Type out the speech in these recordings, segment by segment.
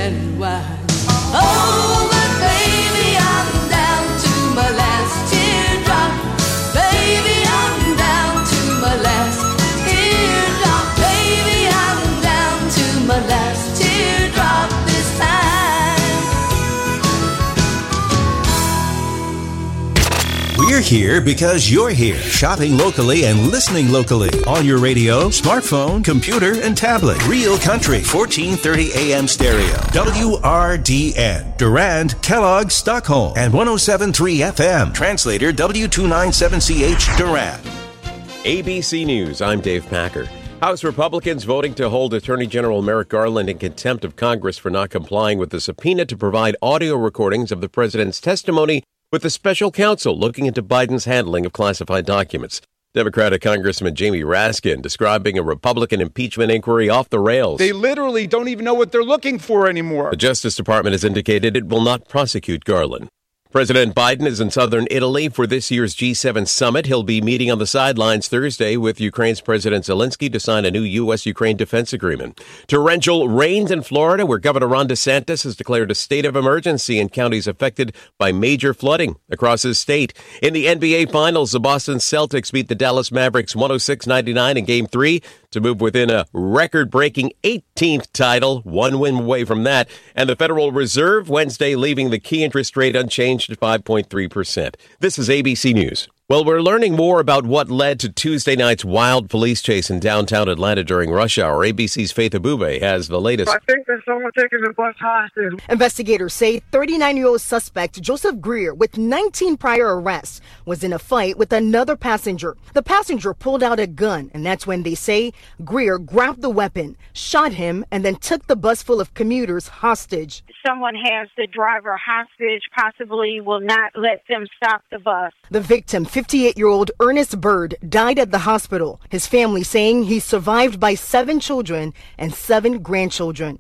and wine. Oh, but baby, I'm down to my last teardrop. Baby, I'm down to my last teardrop. Baby, I'm down to my last teardrop this time. We're here because you're here. Shopping locally and listening locally. On your radio, smartphone, computer, and tablet. Real Country, 1430 AM stereo. WRDN. Durand, Kellogg, Stockholm. And 107.3 FM. Translator W297CH, Durand. ABC News, I'm Dave Packer. House Republicans voting to hold Attorney General Merrick Garland in contempt of Congress for not complying with the subpoena to provide audio recordings of the president's testimony with the special counsel looking into Biden's handling of classified documents. Democratic Congressman Jamie Raskin describing a Republican impeachment inquiry off the rails. They literally don't even know what they're looking for anymore. The Justice Department has indicated it will not prosecute Garland. President Biden is in southern Italy for this year's G7 summit. He'll be meeting on the sidelines Thursday with Ukraine's President Zelensky to sign a new U.S.-Ukraine defense agreement. Torrential rains in Florida, where Governor Ron DeSantis has declared a state of emergency in counties affected by major flooding across his state. In the NBA Finals, the Boston Celtics beat the Dallas Mavericks 106-99 in Game 3 to move within a record-breaking 18th title, one win away from that. And the Federal Reserve Wednesday leaving the key interest rate unchanged at 5.3%. This is ABC News. Well, we're learning more about what led to Tuesday night's wild police chase in downtown Atlanta during rush hour. ABC's Faith Abube has the latest. I think there's someone taking the bus hostage. Investigators say 39-year-old suspect Joseph Greer, with 19 prior arrests, was in a fight with another passenger. The passenger pulled out a gun, and that's when they say Greer grabbed the weapon, shot him, and then took the bus full of commuters hostage. Someone has the driver hostage, possibly will not let them stop the bus. The victim, 58-year-old Ernest Bird, died at the hospital. His family saying he's survived by 7 children and 7 grandchildren.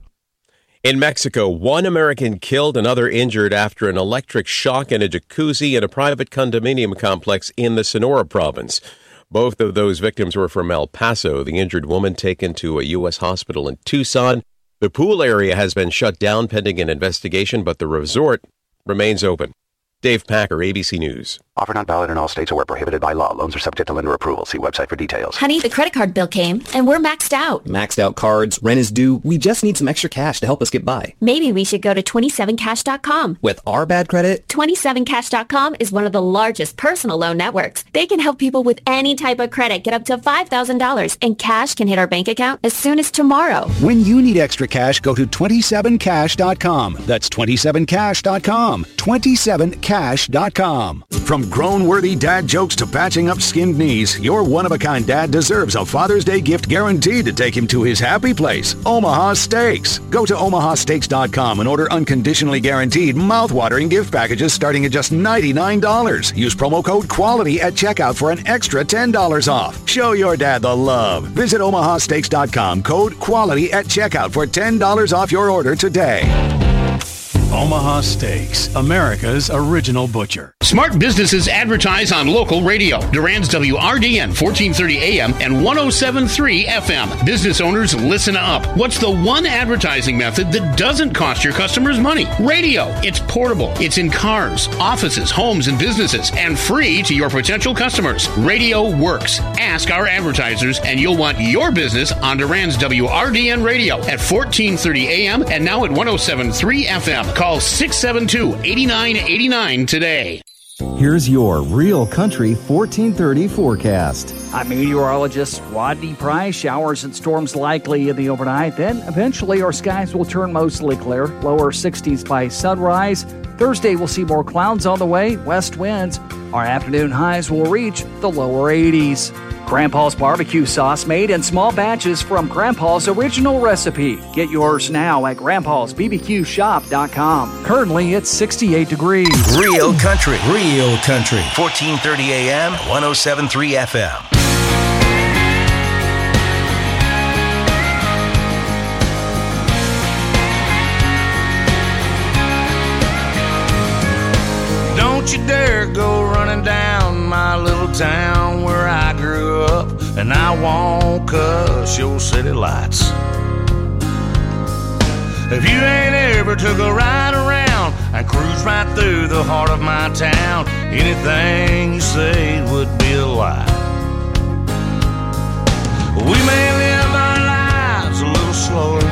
In Mexico, 1 American killed, another injured after an electric shock in a jacuzzi in a private condominium complex in the Sonora province. Both of those victims were from El Paso. The injured woman taken to a U.S. hospital in Tucson. The pool area has been shut down pending an investigation, but the resort remains open. Dave Packer, ABC News. Offer not valid in all states or where prohibited by law. Loans are subject to lender approval. See website for details. Honey, the credit card bill came, and we're maxed out. Maxed out cards, rent is due. We just need some extra cash to help us get by. Maybe we should go to 27cash.com. With our bad credit? 27cash.com is one of the largest personal loan networks. They can help people with any type of credit get up to $5,000, and cash can hit our bank account as soon as tomorrow. When you need extra cash, go to 27cash.com. That's 27cash.com. 27cash.com. From grown-worthy dad jokes to patching up skinned knees, your one-of-a-kind dad deserves a Father's Day gift guaranteed to take him to his happy place, Omaha Steaks. Go to omahasteaks.com and order unconditionally guaranteed, mouth-watering gift packages starting at just $99. Use promo code QUALITY at checkout for an extra $10 off. Show your dad the love. Visit omahasteaks.com, code QUALITY at checkout for $10 off your order today. Omaha Steaks, America's original butcher. Smart businesses advertise on local radio. Durand's WRDN 1430 AM and 107.3 FM. Business owners, listen up. What's the one advertising method that doesn't cost your customers money? Radio. It's portable. It's in cars, offices, homes, and businesses, and free to your potential customers. Radio works. Ask our advertisers, and you'll want your business on Durand's WRDN radio at 1430 AM and now at 107.3 FM. Call 672-8989 today. Here's your Real Country 1430 forecast. I'm meteorologist Rodney Price. Showers and storms likely in the overnight. Then eventually our skies will turn mostly clear. Lower 60s by sunrise. Thursday we'll see more clouds on the way. West winds. Our afternoon highs will reach the lower 80s. Grandpa's barbecue sauce made in small batches from Grandpa's original recipe. Get yours now at grandpa'sbbqshop.com. Currently, it's 68 degrees. Real Country. 1430 AM, 107.3 FM. Don't you dare go running down my little town where I grew up, and I won't cuss your city lights. If you ain't river, took a ride around, and cruised right through the heart of my town. Anything you say would be a lie. We may live our lives a little slower,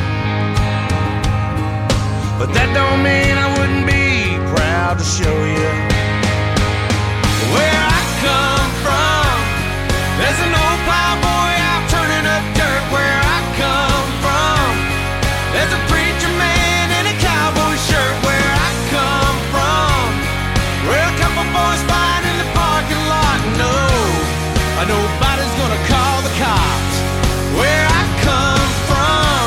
but that don't mean I wouldn't be proud to show you where I come from. There's an old plowboy out turning up dirt where I come from. There's a preacher man in a cowboy shirt where I come from. Where a couple boys fight in the parking lot. No, nobody's gonna call the cops where I come from.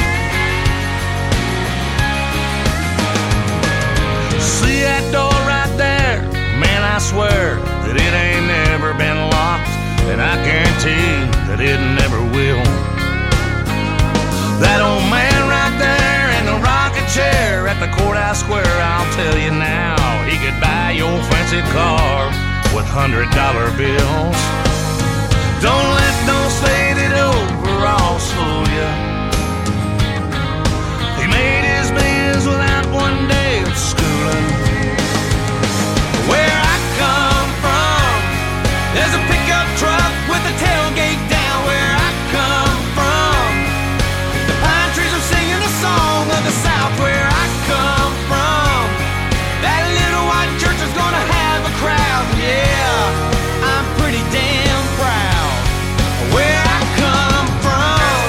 See that door right there? Man, I swear that it ain't never been locked, and I guarantee that it never will. That old man right there in the rocking chair at the courthouse square, I'll tell you now, he could buy your fancy car with $100 bills. Don't let those faded overalls fool you. He made his bills without one day of schooling. Where I come from, there's a pickup truck with a tailgate down where I come from. The pine trees are singing a song of the South where I come from. That little white church is gonna have a crowd, yeah, I'm pretty damn proud where I come from.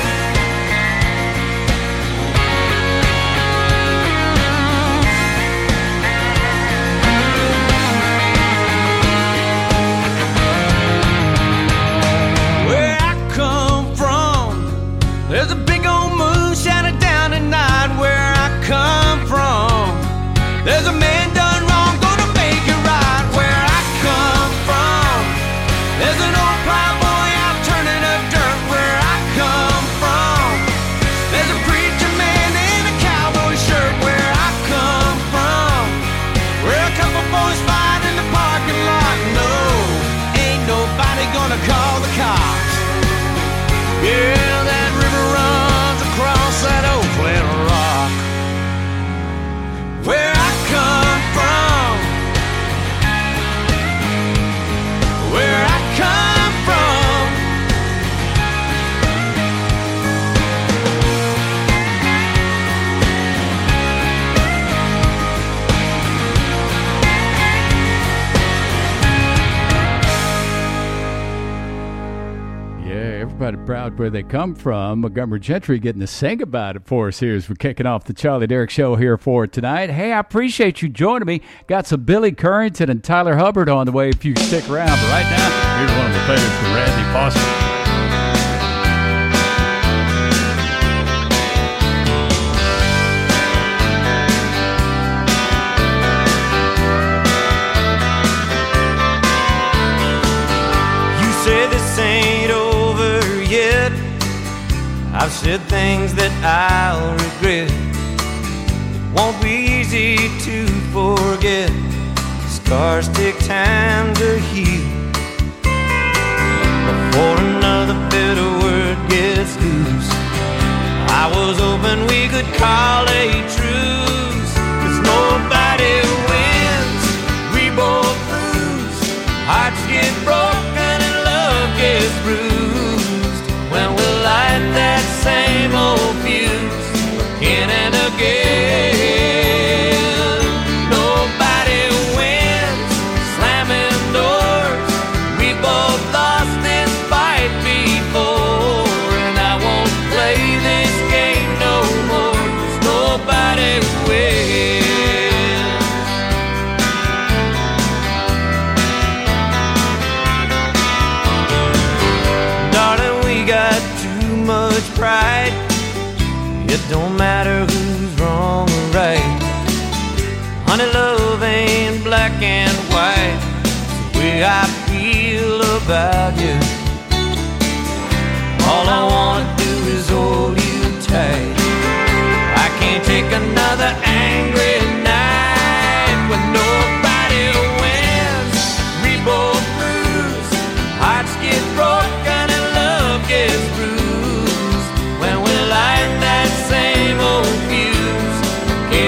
Where I come from, there's a big old moon shining down at night where I come from. There's a man done wrong, gonna make it right where I come from. There's an old plowboy out turning up dirt where I come from. There's a preacher man in a cowboy shirt where I come from. Where a couple boys fight in the parking lot. No, ain't nobody gonna call the cops. Yeah, that river runs across that old flat rock. Where I come from, where I come from. Yeah, everybody proud where they come from. Montgomery Gentry getting to sing about it for us here as we're kicking off the Charlie Derrick Show here for tonight. Hey, I appreciate you joining me. Got some Billy Currington and Tyler Hubbard on the way if you stick around. But right now, here's one of the favorites from Randy Foster. You say this ain't over yet. I've said things that I'll regret. It won't be easy to forget. Scars take time to heal. Before another bitter word gets loose, I was hoping we could call a truce. 'Cause nobody wins, we both lose. Hearts get broken and love gets bruised. When we light that same old fuse again and again. Nobody wins, slamming doors. We both lost this fight before, and I won't play this game no more. 'Cause nobody wins. Darling, we got too much pride. It don't matter who's wrong or right. Honey, love ain't black and white. It's the way I feel about you. All I wanna do is hold you tight. I can't take another angry night when nobody wins. We both lose. Hearts get broken and love gets bruised. When we light that same old fuse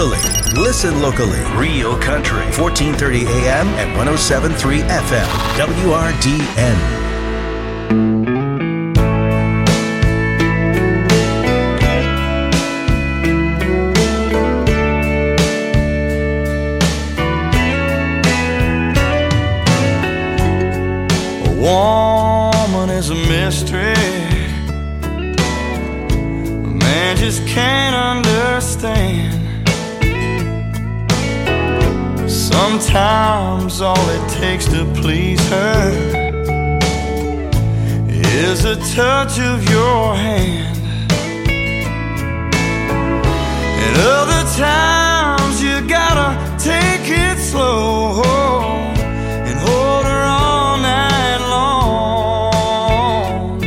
locally. Listen locally. Real Country. 1430 AM and 107.3 FM. WRDN. Woman is a mystery a man just can't understand. Sometimes all it takes to please her is a touch of your hand. And other times you gotta take it slow and hold her all night long.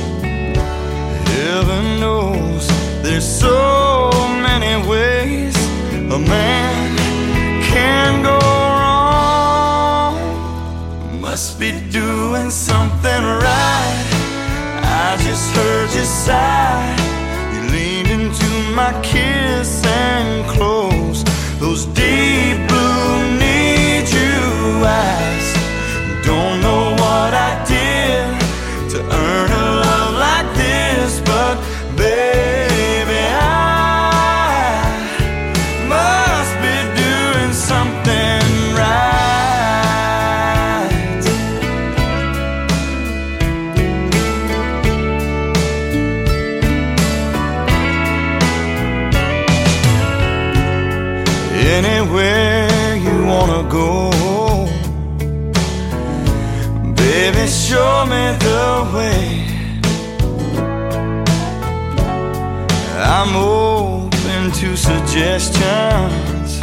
Heaven knows there's so many ways a man can go wrong. Must be doing something right. I just heard you sigh. You leaned into my kiss and closed those deep blue need you eyes. Don't know what I did to earn a love like this, but baby, I must be doing something right. Anywhere you wanna go, baby, show me the way. I'm open to suggestions,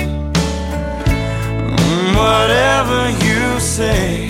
whatever you say.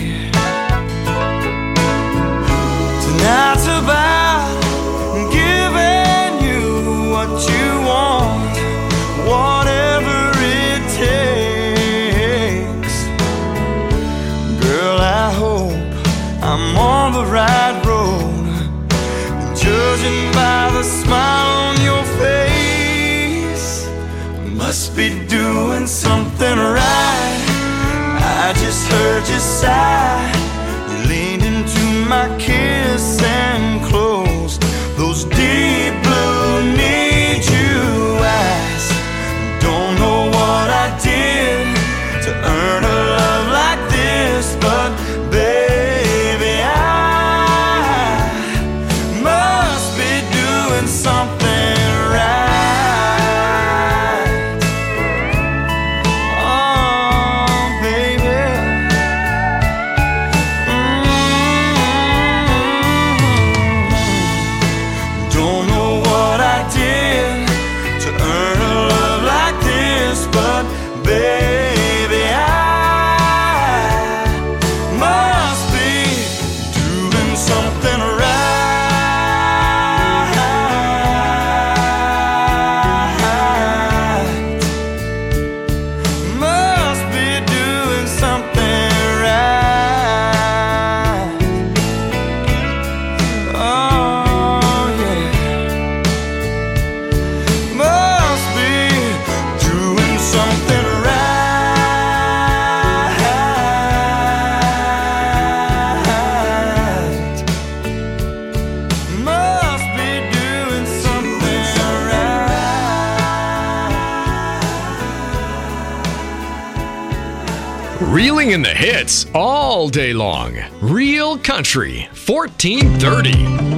Tonight's about giving you what you want, whatever it takes. Girl, I hope I'm on the right road, judging by the smile on your face. Must be doing something right. I just heard you sigh. You leaned into my kiss and closed those deep blue need you eyes. Don't know what I did to earn a love like this, but baby, I must be doing something right. Oh, baby. Don't know what I did to earn a love like this, but baby, I must be doing something right. Must be doing something right. Oh yeah. Must be doing something right. Must be doing something right. Reeling in the hits all day long. Real Country 1430.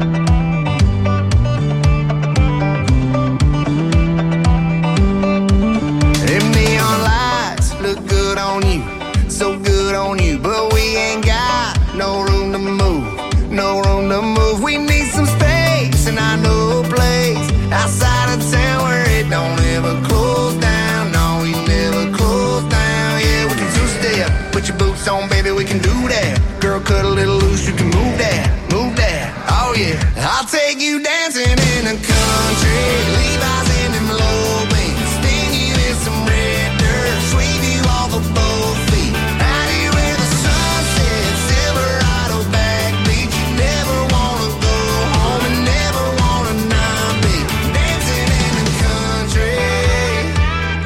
Them neon lights look good on you, so good on you, but we ain't got no room to move, no room to move. We need some space, and I know a place outside of town where it don't ever close down. No, we never close down. Yeah, we can two-step, put your boots on, baby, we can do that. Girl, cut a little loose, you can move that, move that. Oh yeah, I'll take you dancing in the country, Levi's in them low beams, sting you in some red dirt, sweep you off of both feet. Out here where the sun sets, Silverado backbeat. You never wanna go home and never wanna not be dancing in the country.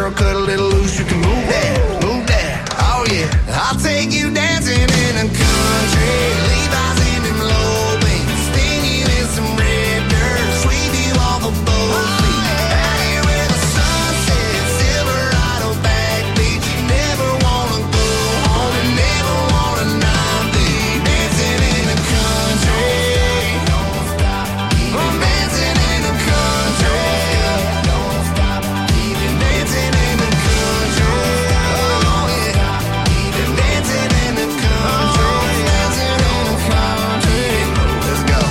girl, cut a little loose. You can move that, move that. Oh yeah, I'll take you dancing in a country. Levi's in them low beams, spin you in some red dirt, sweep you off a boat feet. Out here where the sun sets, Silverado back beach. You never wanna go home, you never wanna not be dancing in the country. Don't stop, I'm dancing in the country. Don't stop, even dancing in the country. Oh yeah, even dancing in the country. Dancing in the country. Let's go.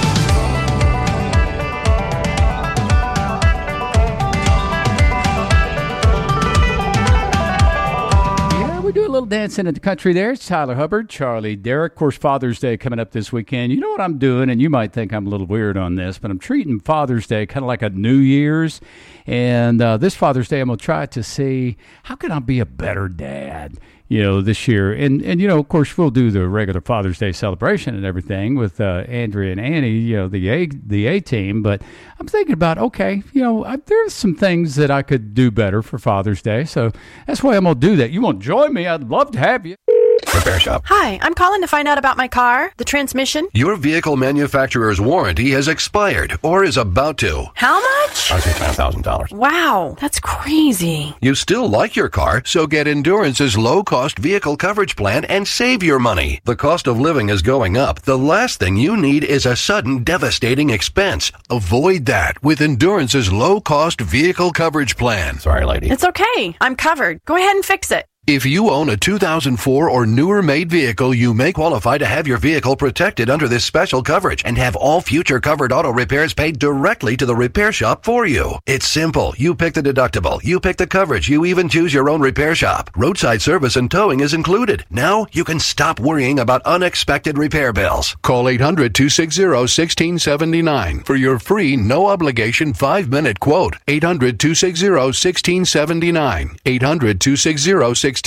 Yeah, we do a little dancing in the country there. It's Tyler Hubbard, Charlie Derrick. Of course, Father's Day coming up this weekend. You know what I'm doing, and you might think I'm a little weird on this, but I'm treating Father's Day kind of like a New Year's. And this Father's Day, I'm going to try to see how can I be a better dad, this year. And of course, we'll do the regular Father's Day celebration and everything with Andrea and Annie, the A-team. But I'm thinking about, okay, there's some things that I could do better for Father's Day. So that's why I'm going to do that. You want to join me? I'd love to have you. Repair Shop. Hi, I'm calling to find out about my car, the transmission. Your vehicle manufacturer's warranty has expired or is about to. How much? I think $9,000. Wow, that's crazy. You still like your car, so get Endurance's low-cost vehicle coverage plan and save your money. The cost of living is going up. The last thing you need is a sudden, devastating expense. Avoid that with Endurance's low-cost vehicle coverage plan. Sorry, lady. It's okay. I'm covered. Go ahead and fix it. If you own a 2004 or newer made vehicle, you may qualify to have your vehicle protected under this special coverage and have all future covered auto repairs paid directly to the repair shop for you. It's simple. You pick the deductible. You pick the coverage. You even choose your own repair shop. Roadside service and towing is included. Now you can stop worrying about unexpected repair bills. Call 800-260-1679 for your free, no-obligation 5-minute quote. 800-260-1679. 800-260-1679.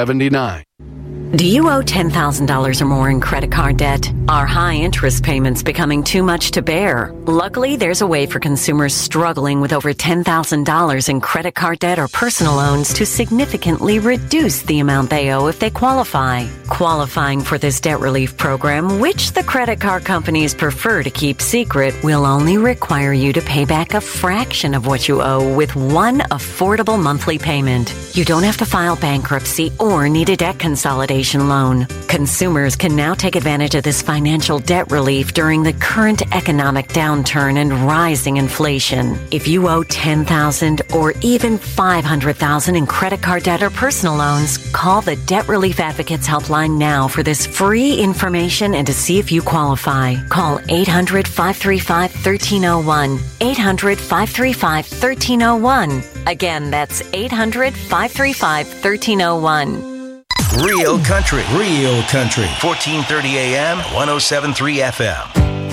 Do you owe $10,000 or more in credit card debt? Are high interest payments becoming too much to bear? Luckily, there's a way for consumers struggling with over $10,000 in credit card debt or personal loans to significantly reduce the amount they owe if they qualify. Qualifying for this debt relief program, which the credit card companies prefer to keep secret, will only require you to pay back a fraction of what you owe with one affordable monthly payment. You don't have to file bankruptcy or need a debt consolidation loan. Consumers can now take advantage of this financial debt relief during the current economic downturn and rising inflation. If you owe $10,000 or even $500,000 in credit card debt or personal loans, call the Debt Relief Advocates Helpline now for this free information and to see if you qualify. Call 800-535-1301. 800-535-1301. Again, that's 800-535-1301. Real country. 1430 AM, 107.3 FM.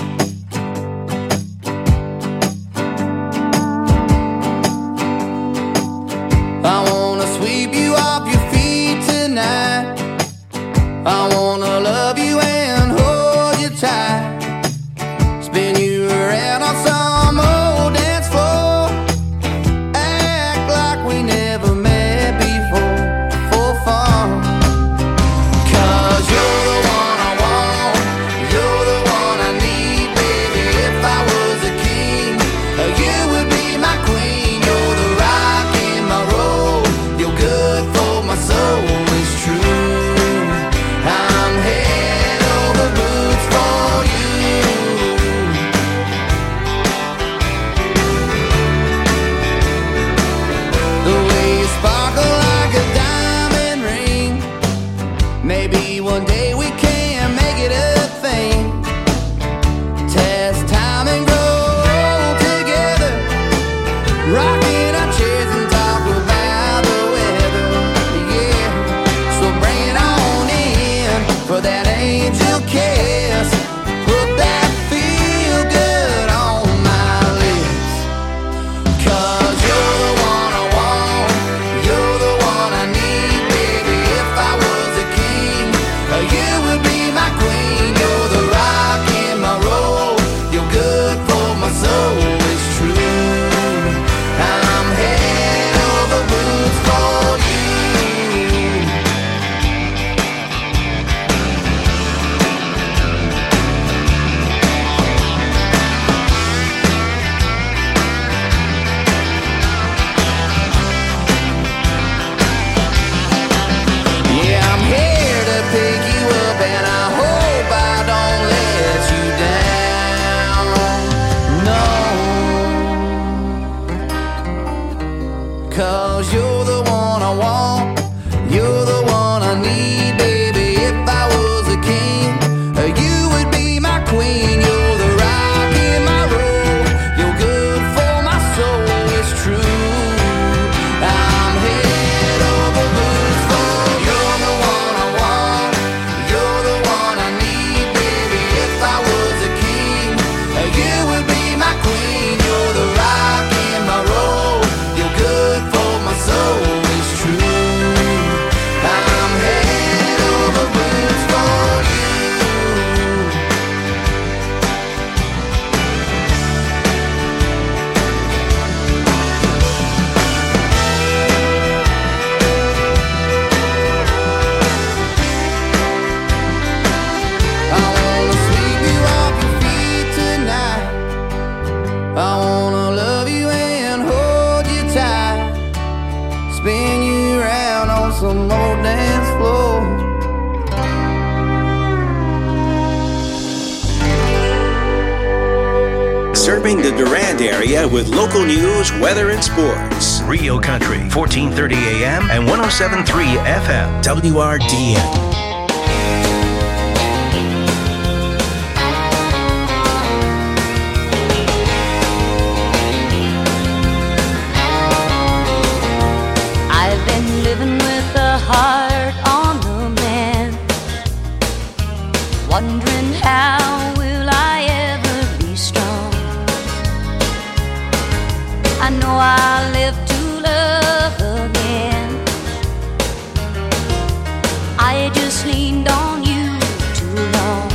I wanna sweep you off your feet tonight. I wanna love you and hold you tight. Spin you around on some old dance floor. Act like we never met before, for fun. 'Cause you're the one I want, you're the one I need. 'cause you're the one I want, you're the one I need, baby. If I was a king, you would be my queen. You're the rock in my road, you're good for my soul, it's true. I'm head over boots for you're the one I want, you're the one I need, baby. If I was a king, you would be my queen. You're the rock in my road, you're good for my soul, it's true. I'm head over boots for you. I wanna sweep you off your feet tonight. I wanna love you and hold you tight. Spin you around on some old dance floor. Serving the Durand area with local news, weather, and sports. Real Country, 1430 AM and 107.3 FM. WRDN. I've been living with a heart on the mend, wondering how will I ever be strong. I know I'll live to love again. I just leaned on you too long.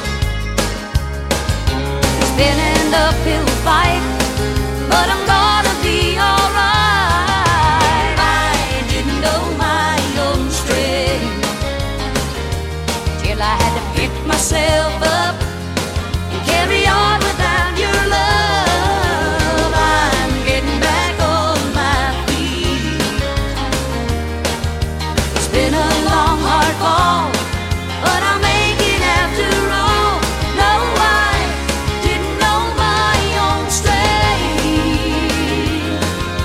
It's been an uphill fight, but I'm gonna be alright. I didn't know my own strength till I had to pick myself up and carry on without your love. I'm getting back on my feet. It's been a long, hard fall, but I'll make it after all. No, I didn't know my own strength.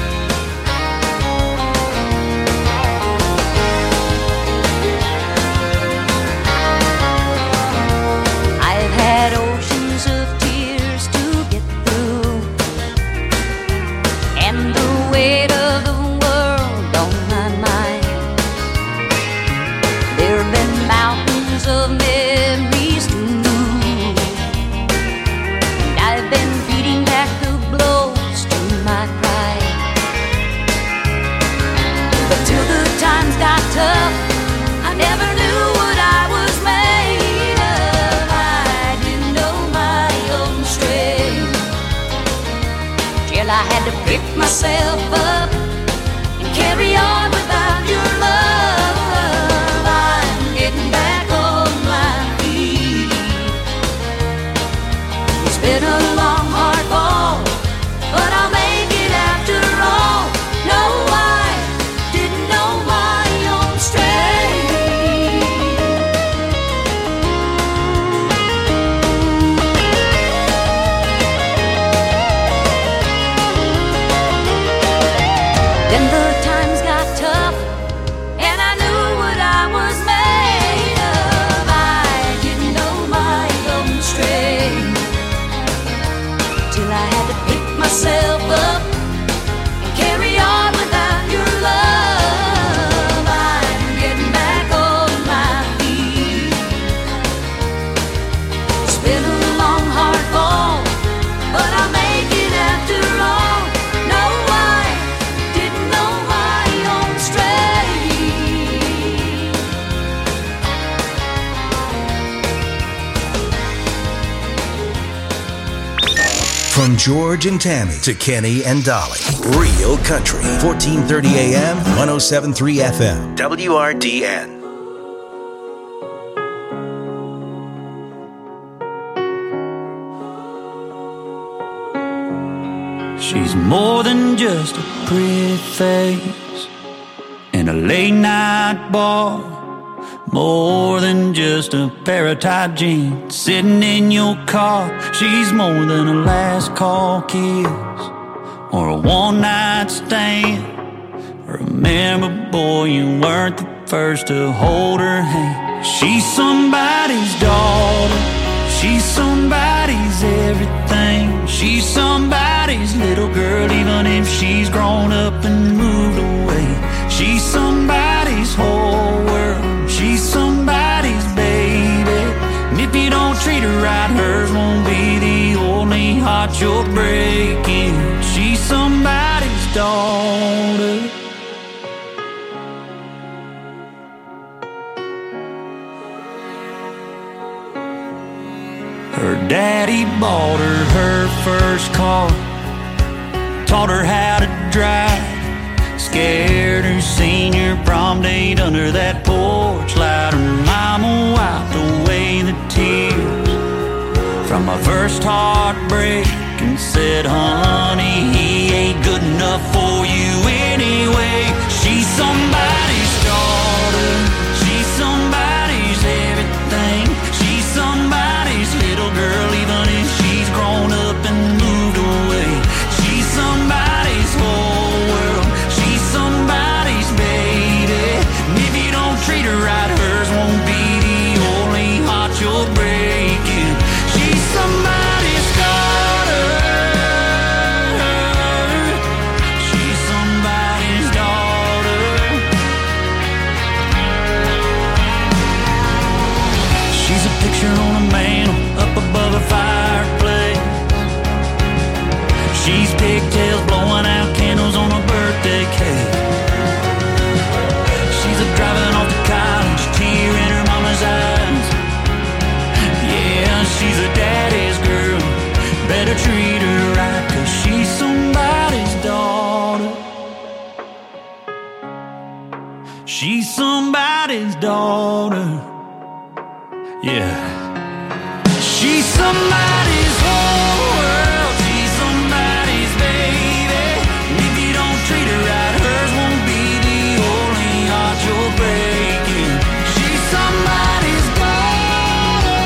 I've had oceans of tears to get through, and the weight of the world on my mind. There have been mountains of memories to move, and I've been beating back the blows to my pride. But till the times got tough, I never knew what I was made of. I didn't know my own strength till I had to pick myself up and carry on without your love. I'm getting back on my feet. It's been a long, hard fall, but I'll make it after all. No, I didn't know my own strength. Then the times got tough, and I knew what I was made of. I didn't know my own strength till I had to pick myself up and carry on without your love. I'm getting back on my feet. It's been a long, hard fall, but I'll make it after all. No, I didn't know my own strength. From George and Tammy to Kenny and Dolly. Real Country, 1430 AM, 107.3 FM. WRDN. She's more than just a pretty face in a late night bar, more than just a pair of tight jeans sitting in your car. She's more than a last call kiss or a one night stand. Remember, boy, you weren't the first to hold her hand. She's somebody's daughter. She's somebody's everything. She's somebody's little girl, even if she's grown up and moved away. She's somebody's whole world. She's somebody's baby. And if you don't treat her right, hers won't be the only heart you're breaking. She's somebody's daughter. Her daddy bought her first car, taught her how to drive, scared her senior prom date under that porch light. Her mama wiped away the tears from my first heartbreak and said, honey, he ain't good enough for you anyway. She's somebody's daughter. She's somebody's everything. She's somebody's little girl, even if she's grown up and moved away. She's somebody's whole world. She's somebody's baby. And if you don't treat her right, hers won't be the only heart you're breaking. She's somebody's daughter. She's somebody's daughter. She's a picture on a mantle up above a fireplace. She's pigtails blowing out candles on a birthday cake. She's a driving off to college, tear in her mama's eyes. Yeah, she's a daddy's girl. Better treat her right, 'cause she's somebody's daughter. She's somebody's daughter. Yeah. She's somebody's whole world. She's somebody's baby. And if you don't treat her right, hers won't be the only heart you're breaking. She's somebody's daughter.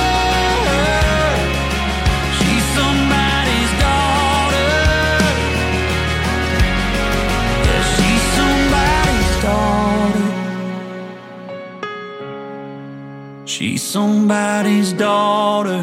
She's somebody's daughter. Yeah, she's somebody's daughter. She's somebody's daughter.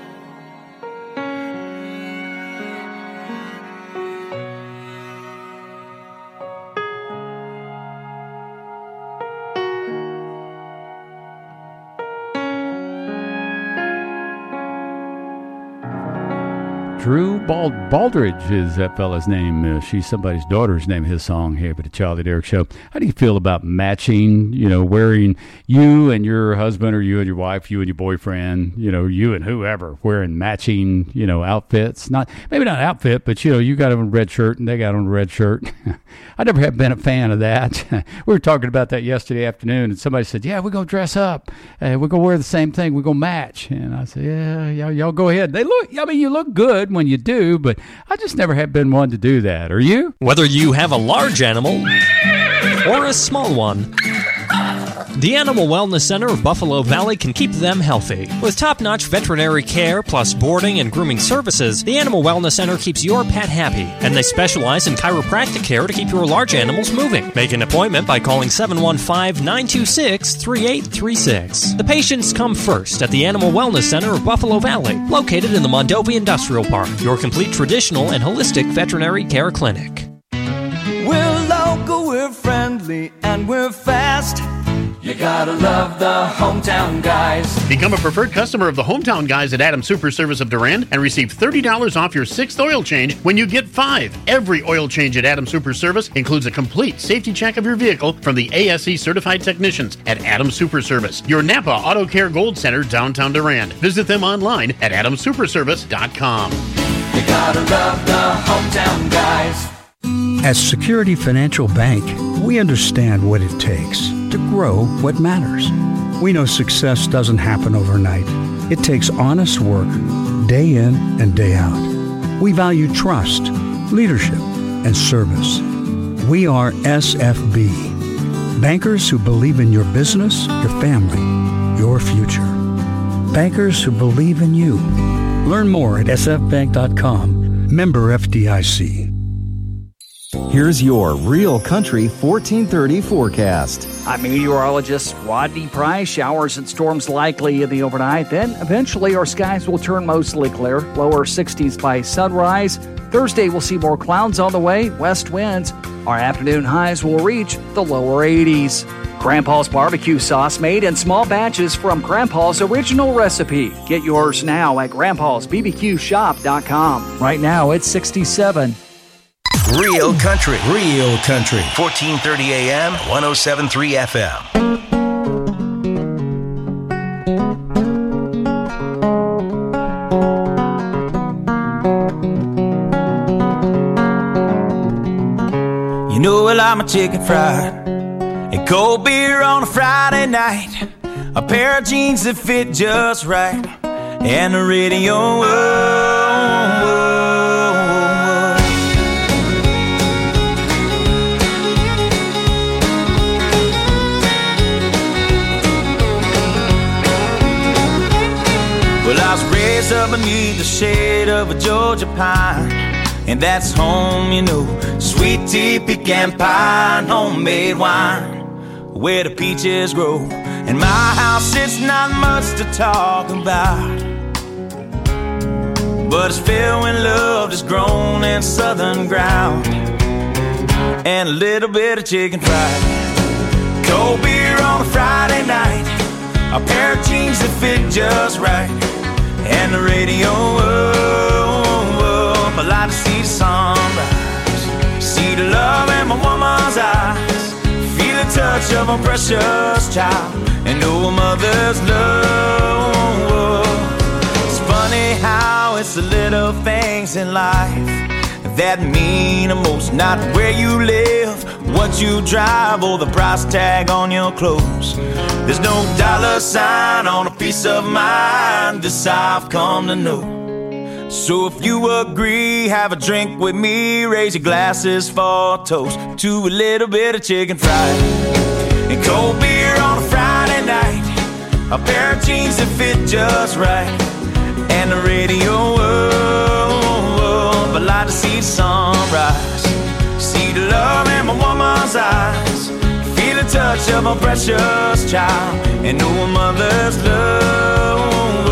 Drew Baldridge is that fella's name. She's somebody's daughter's name, his song here at the Charlie Derrick Show. How do you feel about matching, wearing you and your husband or you and your wife, you and your boyfriend, you and whoever wearing matching, outfits? Maybe not outfit, but, you got on a red shirt and they got on a red shirt. I never have been a fan of that. We were talking about that yesterday afternoon and somebody said, yeah, we're going to dress up. We're going to wear the same thing. We're going to match. And I said, yeah, y'all go ahead. You look good when you do, but I just never have been one to do that. Are you? Whether you have a large animal or a small one, the Animal Wellness Center of Buffalo Valley can keep them healthy. With top-notch veterinary care plus boarding and grooming services, the Animal Wellness Center keeps your pet happy, and they specialize in chiropractic care to keep your large animals moving. Make an appointment by calling 715-926-3836. The patients come first at the Animal Wellness Center of Buffalo Valley, located in the Mondovi Industrial Park, your complete traditional and holistic veterinary care clinic. We're local, we're friendly, and we're fast. You gotta love the Hometown Guys. Become a preferred customer of the Hometown Guys at Adams Super Service of Durand and receive $30 off your 6th oil change when you get 5. Every oil change at Adams Super Service includes a complete safety check of your vehicle from the ASE certified technicians at Adams Super Service, your Napa Auto Care Gold Center, downtown Durand. Visit them online at adamsuperservice.com. You gotta love the Hometown Guys. At Security Financial Bank, we understand what it takes to grow what matters. We know success doesn't happen overnight. It takes honest work, day in and day out. We value trust, leadership, and service. We are SFB, bankers who believe in your business, your family, your future. Bankers who believe in you. Learn more at sfbank.com. Member FDIC. Here's your Real Country 1430 forecast. I'm meteorologist Rodney Price. Showers and storms likely in the overnight. Then eventually our skies will turn mostly clear. Lower 60s by sunrise. Thursday we'll see more clouds on the way. West winds. Our afternoon highs will reach the lower 80s. Grandpa's barbecue sauce made in small batches from Grandpa's original recipe. Get yours now at grandpa'sbbqshop.com. Right now it's 67. Real Country. 1430 AM, 107.3 FM. You know I like my chicken fried and cold beer on a Friday night, a pair of jeans that fit just right, and the radio. Well, I was raised up beneath the shade of a Georgia pine, and that's home, you know. Sweet tea, pecan pie, and homemade wine, where the peaches grow. In my house, it's not much to talk about, but it's filled when love is grown in southern ground, and a little bit of chicken fried, cold beer on a Friday night, a pair of jeans that fit just right, and the radio up. I like to see the sunrise, see the love in my woman's eyes, feel the touch of a precious child, and know a mother's love. It's funny how it's the little things in life that mean the most. Not where you live, what you drive, or the price tag on your clothes. There's no dollar sign on a piece of mind, this I've come to know. So if you agree, have a drink with me, raise your glasses for a toast to a little bit of chicken fried and cold beer on a Friday night, a pair of jeans that fit just right, and the radio up. I like to see the sunrise, see the love in my woman's eyes, feel the touch of a precious child, and know a mother's love.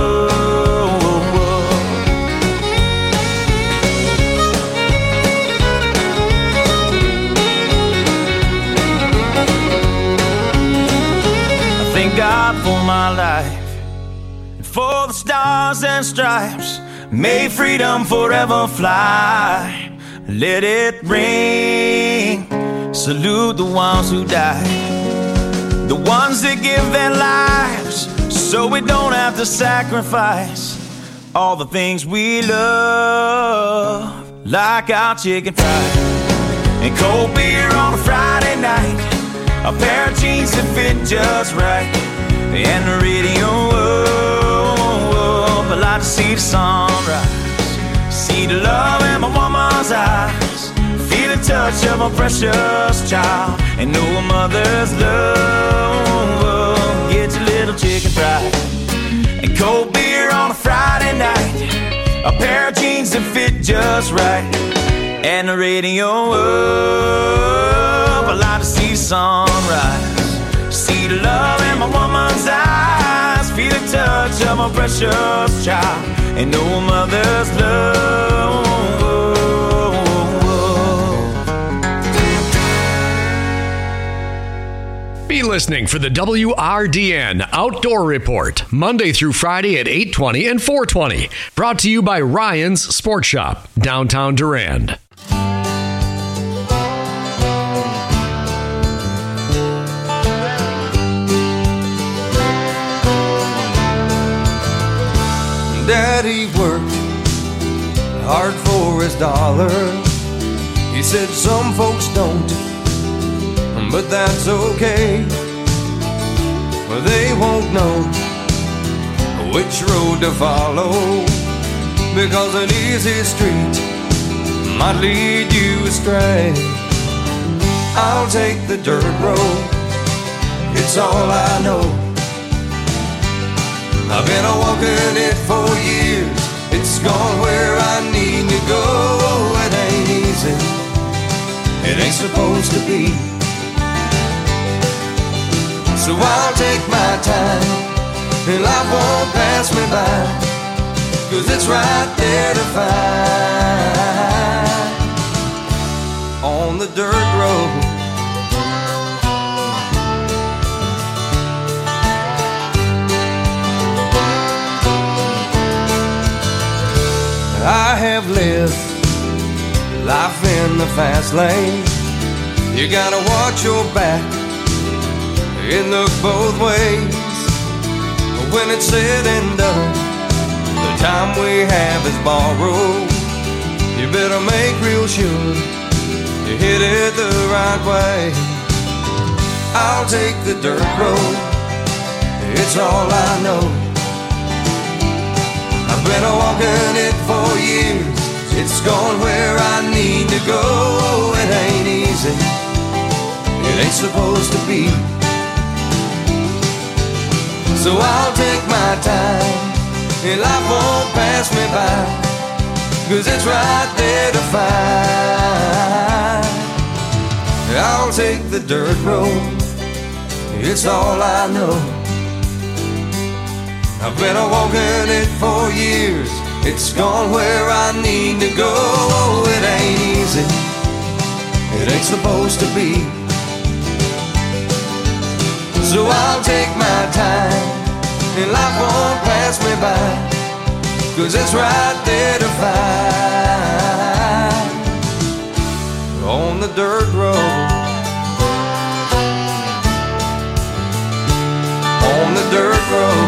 Thank God for my life and for the stars and stripes. May freedom forever fly. Let it ring. Salute the ones who died, the ones that give their lives so we don't have to sacrifice all the things we love, like our chicken fried and cold beer on a Friday night, a pair of jeans that fit just right, and the radio up. I like to see the sunrise, see the love in my woman's eyes, feel the touch of a precious child, and know a mother's love. Get your little chicken fried and cold beer on a Friday night, a pair of jeans that fit just right, and the radio up. I like to see the sunrise, see the love in my woman's eyes, feel the touch of a precious child, and know a mother's love. Be listening for the WRDN Outdoor Report, Monday through Friday at 8:20 and 4:20. Brought to you by Ryan's Sports Shop, downtown Durand. Daddy worked hard for his dollar. He said some folks don't, but that's okay. Well, they won't know which road to follow, because an easy street might lead you astray. I'll take the dirt road, it's all I know. I've been a-walking it for years, it's gone where I need to go. It ain't easy, it ain't supposed to be. So I'll take my time, and life won't pass me by, 'cause it's right there to find on the dirt road. I have lived life in the fast lane. You gotta watch your back, it look both ways. When it's said and done, the time we have is borrowed. You better make real sure you hit it the right way. I'll take the dirt road, it's all I know. I've been walking it for years, it's gone where I need to go. It ain't easy, it ain't supposed to be. So I'll take my time, and life won't pass me by, 'cause it's right there to find. I'll take the dirt road, it's all I know. I've been walking it for years, it's gone where I need to go. It ain't easy, it ain't supposed to be. So I'll take my time, and life won't pass me by, 'cause it's right there to find on the dirt road. On the dirt road.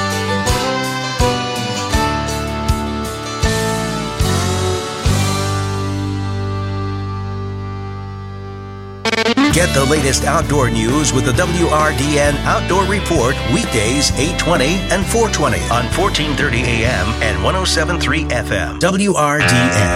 Get the latest outdoor news with the WRDN Outdoor Report weekdays 8:20 and 4:20 on 1430 AM and 107.3 FM. WRDN.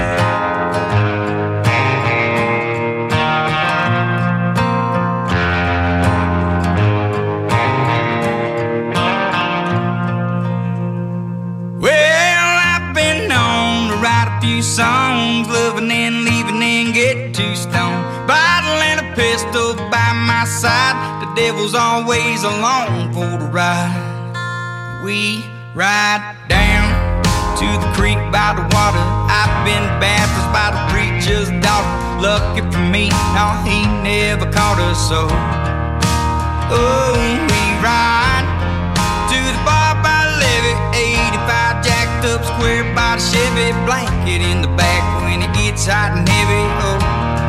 Well, I've been known to write a few songs, loving and leaving and get too stoned. Bottle and a pistol by my side, the devil's always along for the ride. We ride down to the creek by the water. I've been baptized by the preacher's daughter. Lucky for me, no, he never caught us so. Oh, we ride to the bar by the levee, 85 jacked up square by the Chevy, blanket in the back when it gets hot and heavy. Oh,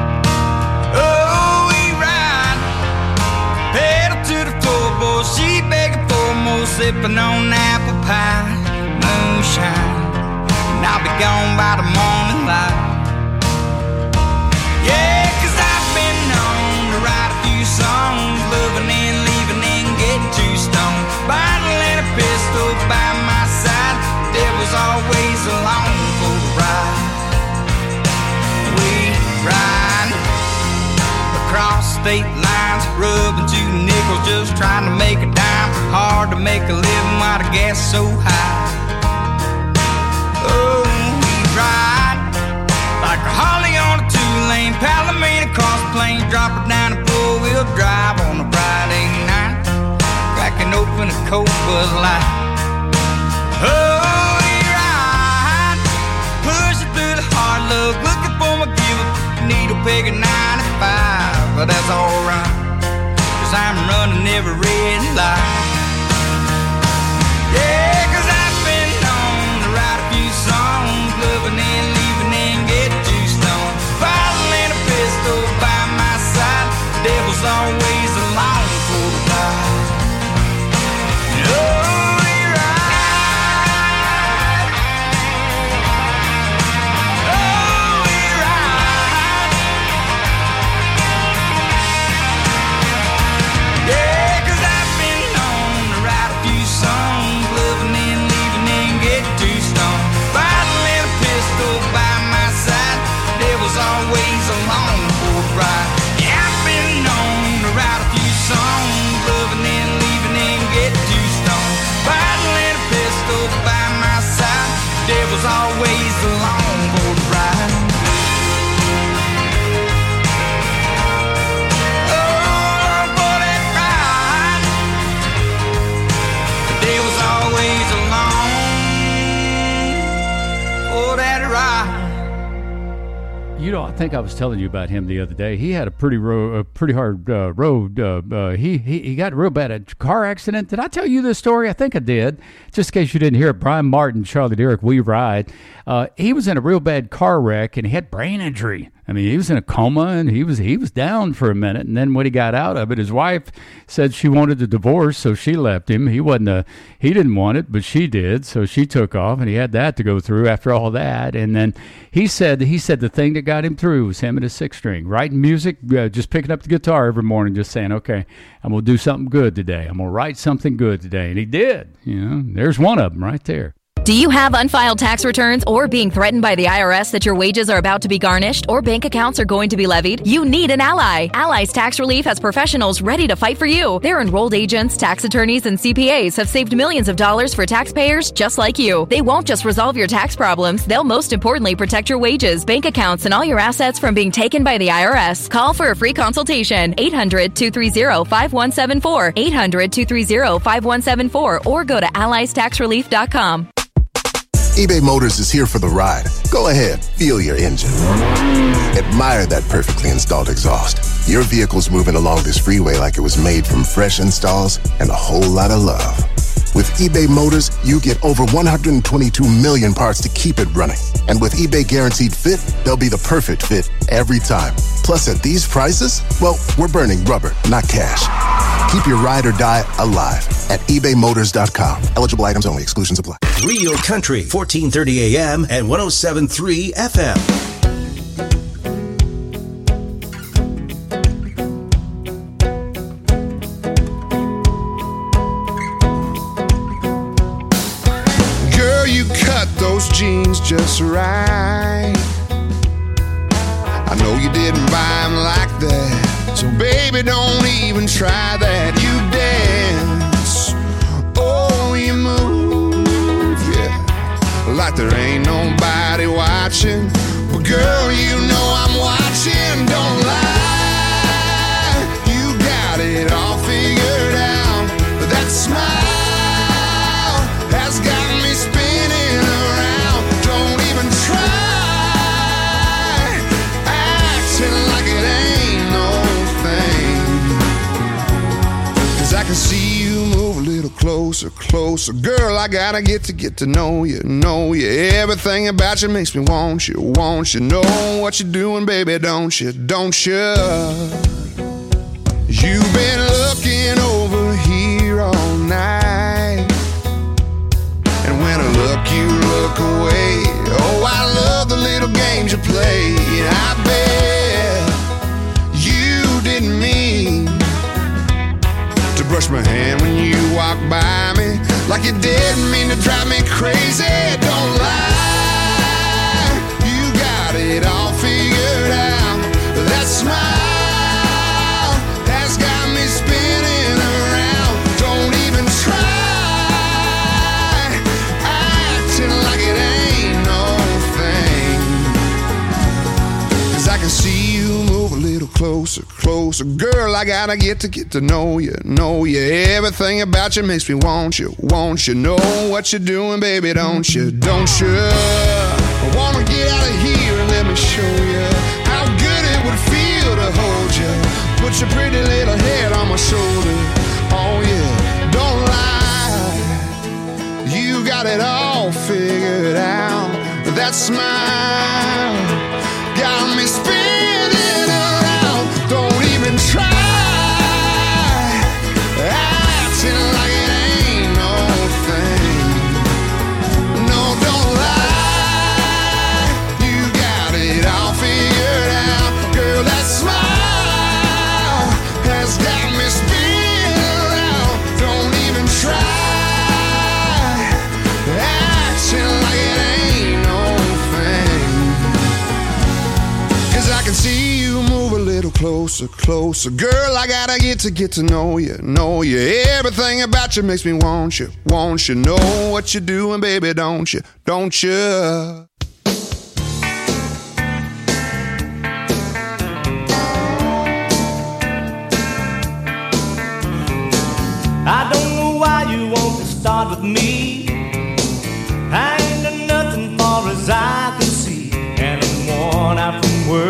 we ride, pedal to the floorboard, she begging for more, sipping on apple pie, moonshine, and I'll be gone by the morning light. Yeah, 'cause I've been known to write a few songs, loving and leaving and get too stoned. Bottle and a pistol by my side, there was always along for the ride. We ride across state lines, rubbing 2 nickels, just trying to make a dime. Hard to make a living while the gas so high. Oh, we ride like a Harley on a 2-lane, Palomino cross plain, drop it down a 4-wheel drive on a Friday night, cracking open a cold Bud Light. Oh, we ride, pushing through the hard luck, looking for my giver, needle peg at 95, but that's alright, 'cause I'm running every red light. Yeah, 'cause I've been known to write a few songs, loving and leaving and get too stoned. Bottle and a pistol by my side, devil's always along for the ride. Oh, we ride. Oh, we ride. Yeah, 'cause I've been known to write a few songs, loving and leaving and get too stoned. Bottle and a pistol by my side, devil's always along for the ride. Yeah, I've been known to write a few songs, loving and leaving and get too stoned. Bottle and a pistol by my side, devil's always along for the ride. I think I was telling you about him the other day. He had a pretty hard road. He got real bad at a car accident. Did I tell you this story? I think I did. Just in case you didn't hear it, Brian Martin, Charlie Derrick, We Ride. He was in a real bad car wreck, and he had brain injury. I mean, he was in a coma, and he was down for a minute. And then when he got out of it, his wife said she wanted a divorce, so she left him. He didn't want it, but she did, so she took off, and he had that to go through after all that. And then he said the thing that got him through was him and his six string, writing music, just picking up the guitar every morning, just saying, okay, I'm going to do something good today. I'm going to write something good today. And he did. There's one of them right there. Do you have unfiled tax returns or being threatened by the IRS that your wages are about to be garnished or bank accounts are going to be levied? You need an ally. Allies Tax Relief has professionals ready to fight for you. Their enrolled agents, tax attorneys, and CPAs have saved millions of dollars for taxpayers just like you. They won't just resolve your tax problems. They'll most importantly protect your wages, bank accounts, and all your assets from being taken by the IRS. Call for a free consultation. 800-230-5174. 800-230-5174 or go to alliestaxrelief.com. eBay Motors is here for the ride. Go ahead, feel your engine. Admire that perfectly installed exhaust. Your vehicle's moving along this freeway like it was made from fresh installs and a whole lot of love. With eBay Motors, you get over 122 million parts to keep it running. And with eBay Guaranteed Fit, they'll be the perfect fit every time. Plus, at these prices, well, we're burning rubber, not cash. Keep your ride or die alive at ebaymotors.com. Eligible items only. Exclusions apply. Real Country, 1430 AM and 107.3 FM. Girl, you cut those jeans just right. I know you didn't buy them like that. So baby, don't even try that. You dance, oh, you move, yeah, like there ain't nobody watching. But girl, you know I'm watching, don't lie. You got it all figured out. But that smile has got me spinning around. Don't even try acting like it ain't no thing. 'Cause I can see you move a little closer, closer. Girl, I gotta get to know you, know you. Everything about you makes me want you, want you. Know what you're doing, baby, don't you, don't you? You've been looking over here all night. And when I look, you look away. Oh, I love the little games you play. I bet you didn't mean to brush my hand when you walk by me, like you didn't mean to drive me crazy. Don't lie, you got it all figured out. That smile has got me spinning around. Don't even try acting like it ain't no thing. 'Cause I can see you move a little closer, closer. Girl, I gotta get to know you, know you. Everything about you makes me want you, want you. Know what you're doing, baby, don't you, don't you? I wanna get out of here and let me show you how good it would feel to hold you. Put your pretty little head on my shoulder. Oh yeah, don't lie, you got it all figured out. That smile got me spinning around. Don't even try acting like it ain't no thing. No, don't lie, you got it all figured out. Girl, that smile has got me spinning around. Don't even try acting like it ain't no thing. 'Cause I can see you move a little closer, closer. Girl, I gotta get to know you, know you. Everything about you makes me want you, want you. Know what you're doing, baby, don't you, don't you? I don't know why you want to start with me. I ain't done nothing far as I can see, and I'm worn out from work.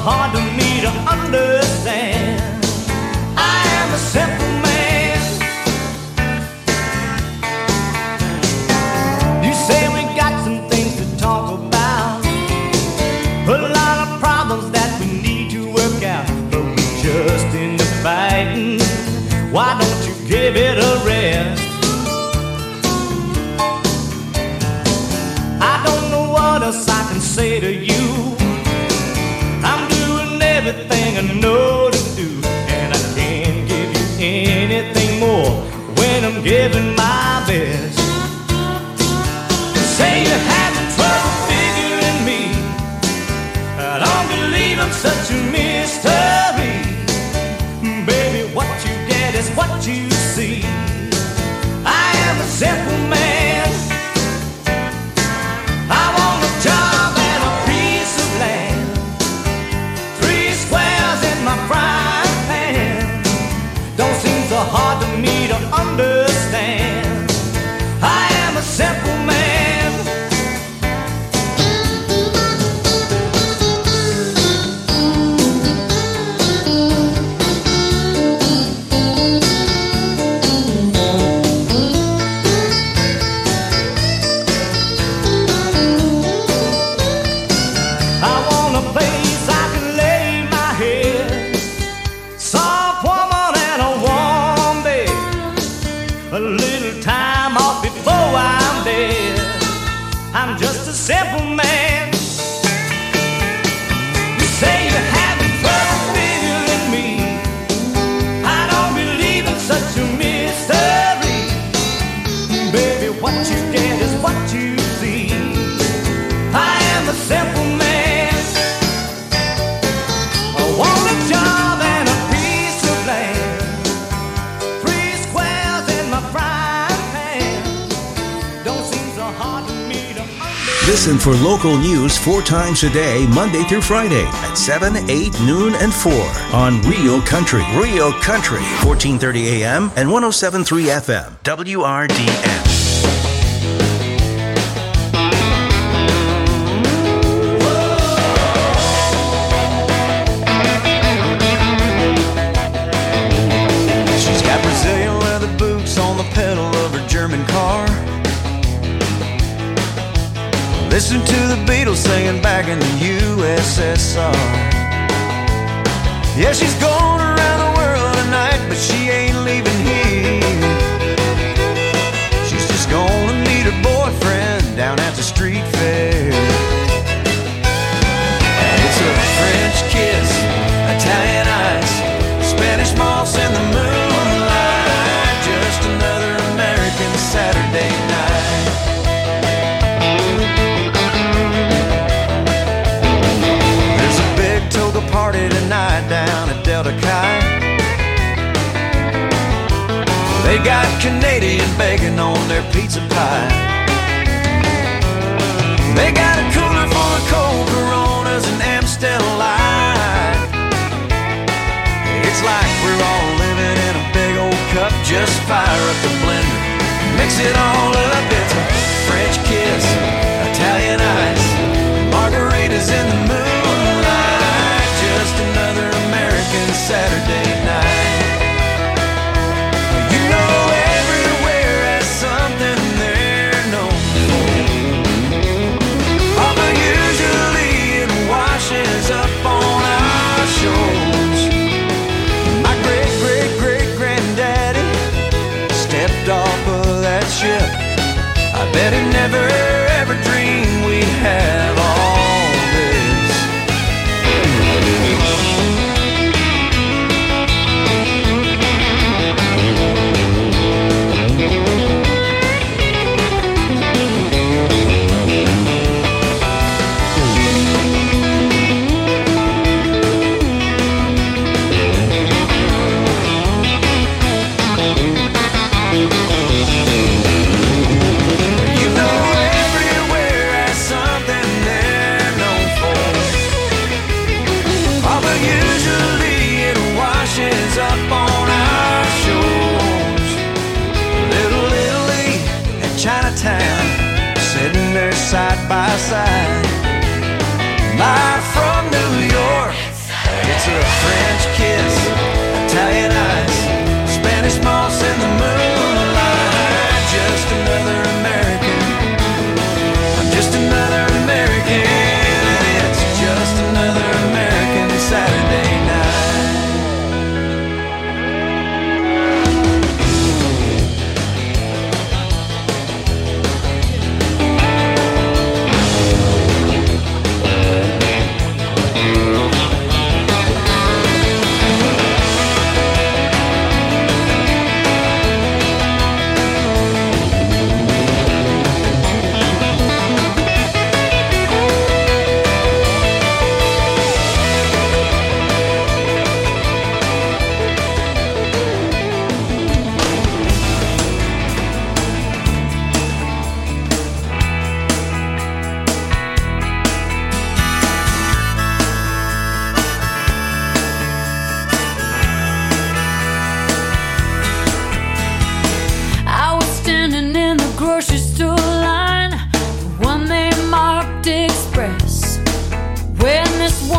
hard to me to understand. I am a simple man. You say we got some things to talk about, a lot of problems that we need to work out, but we just end up fighting. Why don't you give it a rest? I don't know what else I can say to you. I'm doing everything I know to do, and I can't give you anything more when I'm giving my best. Say you're having trouble figuring me. I don't believe I'm such a mystery. Baby, what you get is what you see. I am a simple man. I want a job and a piece of land, 3 squares in my frying pan. Don't seem so hard to me to understand. I am a simple man. I'm just a simple man. You say you're having trouble figuring me. I don't believe in such a mystery. Baby, what you get is what you see. I am a simple man. I want a job and a piece of land, 3 squares in my frying pan. Don't seem so hard to me. Listen for local news 4 times a day, Monday through Friday at 7, 8, noon, and 4 on Real Country. Real Country, 1430 AM and 107.3 FM, WRDN. She's got Brazilian leather boots on the pedal of her German car. Listen to the Beatles singing back in the USSR. Yeah, she's going around the world tonight, but she ain't leaving here. She's just gonna meet her boyfriend down at the street fair. And it's a French kiss, Italian ice, Spanish moss in the moonlight. Just another American Saturday night. Party tonight down at Delta Chi. They got Canadian bacon on their pizza pie. They got a cooler full of cold Coronas and Amstel Light. It's like we're all living in a big old cup. Just fire up the blender, mix it all up. It's a French kiss, Italian ice, margaritas in the moonlight. Just another American Saturday night. You know everywhere has something they're known for. Although usually it washes up on our shores. My great-great-great-granddaddy stepped off of that ship. I bet he never ever dreamed we'd have all this. You know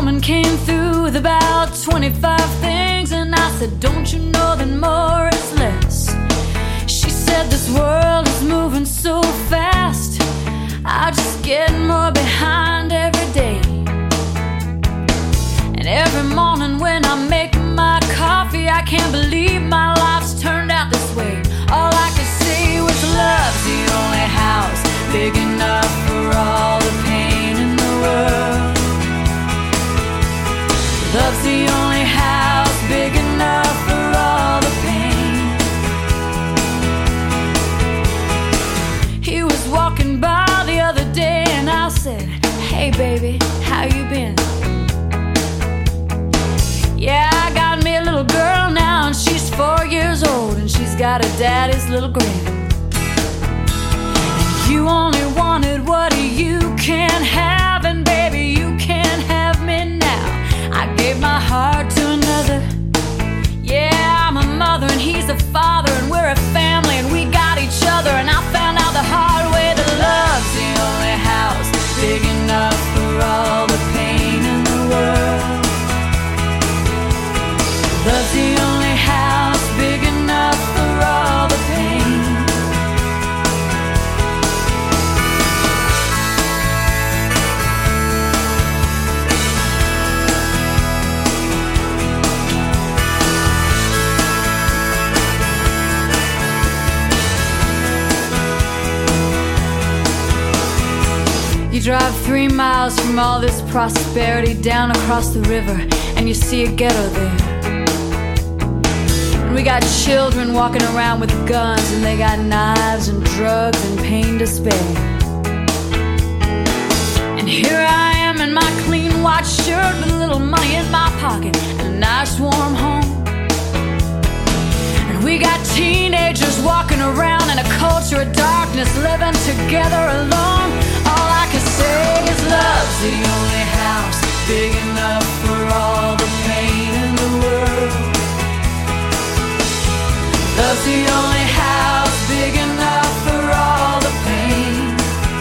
woman came through with about 25 things, and I said, don't you know that more is less? She said, this world is moving so fast, I just get more behind every day. And every morning when I make my coffee, I can't believe my life's turned out this way. All I could say was love's the only house big enough for all the pain in the world. Love's the only house big enough for all the pain. He was walking by the other day and I said, hey baby, how you been? Yeah, I got me a little girl now and she's 4 years old and she's got a daddy's little grin. And you only wanted what you can't have, and baby, you can't have me now. I gave my heart to another. Yeah, I'm a mother and he's a father, and we're a family and we got each other. And I found out the hard way that love's the only house big enough for all the pain in the world. Love's the only house big enough for all the pain. You drive 3 miles from all this prosperity down across the river and you see a ghetto there. And we got children walking around with guns, and they got knives and drugs and pain to spare. And here I am in my clean white shirt with a little money in my pocket and a nice warm home. And we got teenagers walking around in a culture of darkness, living together alone. All I can say is love's the only house big enough for all the pain in the world. Love's the only house big enough for all the pain.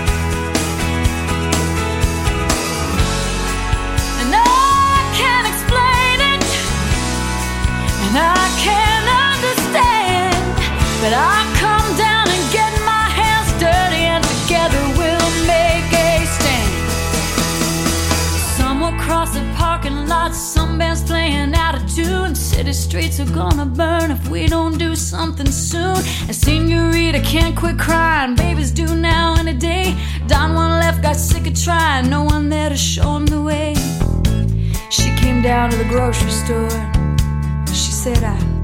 And I can't explain it, and I can't understand, but I come down and get my hands dirty, and together we'll make a stand. Some will cross the parking lot, some bands playing out of tune. City streets are gonna burn if we don't do something soon. And Senorita can't quit crying, babies do now and a day. Don one left, got sick of trying, no one there to show him the way. She came down to the grocery store, she said,